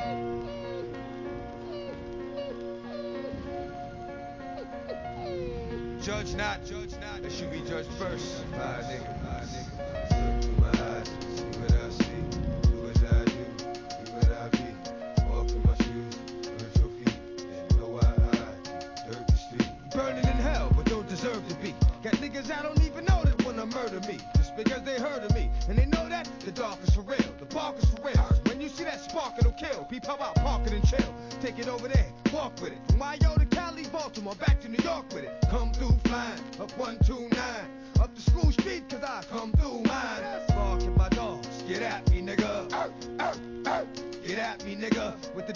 Judge not, that should be judged first. My nigga, look through my eyes, see what I see, do as I do, be what I be. Walk in my shoes, hurt your feet, and know I dirt the street. Burning in hell, but don't deserve to be. Got niggas I don't even know that wanna murder me, just because they heard of me. And they know that the dark is for real, the bark is for real. So when you see that spark, it'll kill. Peep how about park it and chill. Take it over there, walk with it. From Mayo to Cali, Baltimore, back to New York with it. Come through flying, up 129. Up the school street, cause I come through mine. Barking my dogs, get at me, nigga. Get at me, nigga. With the